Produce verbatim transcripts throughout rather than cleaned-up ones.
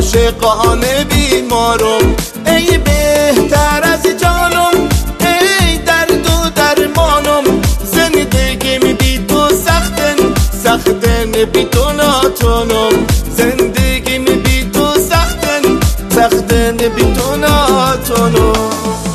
عاشقانه بیمارم، ای بهتر از جانم، ای درد و درمانم. زندگیم بی تو سختن، سختن بی تو ناتونم. زندگیم بی تو سختن، سختن بی تو ناتونم.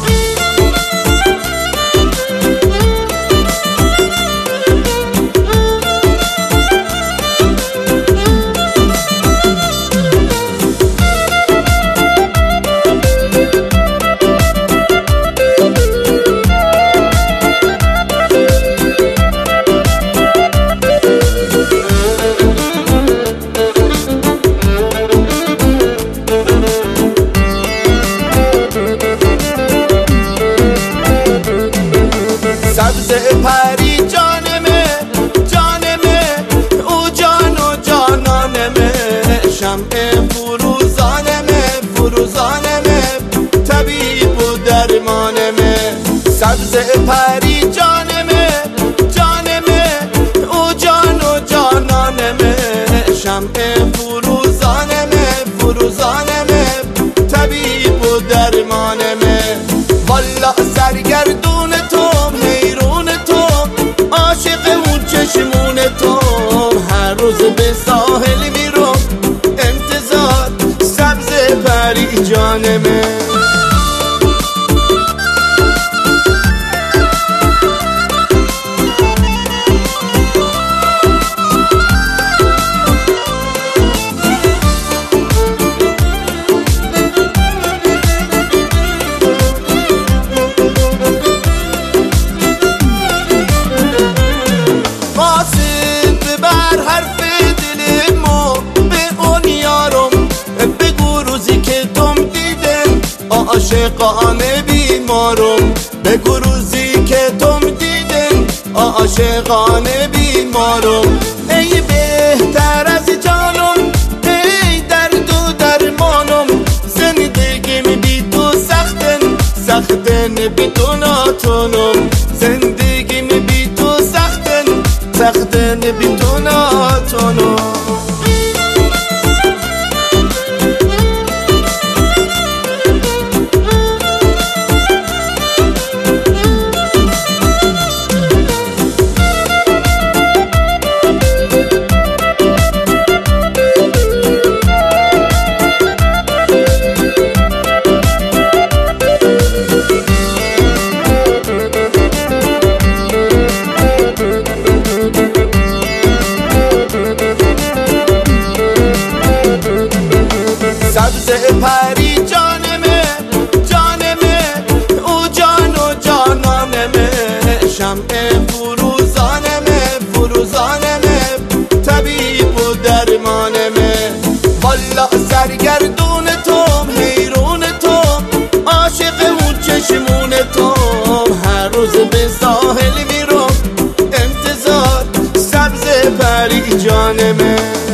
سبز پری جانمه، جانمه، او جان و جانانمه. شمع فروزانمه، فروزانمه، طبیب و درمانمه. سبز پری جانمه، جانمه، او جان و جانانمه. شمع فروزانمه، فروزانمه، طبیب و درمانمه. والا سرگردون تو، چشمون تو، هر روز به ساحل میرم انتظار سبز پری جانمه. عاشقانه بیمارم، بگو روزی که تم دیدن. عاشقانه بیمارم، ای بهتر از جانم، ای درد و درمانم. زندگیم بی تو سختن، سختن بی تو ناتونم. زندگیم بی تو سختن، سختن بی تو ناتونم. سبز پری جانمه، جانمه، او جان و جانانمه. شمع فروزانمه، فروزانمه، طبیب و درمانمه. والا سرگردون تو، حیرون تو، عاشقمون چشمون تو، هر روز به ساحل میرم انتظار سبز پری جانمه.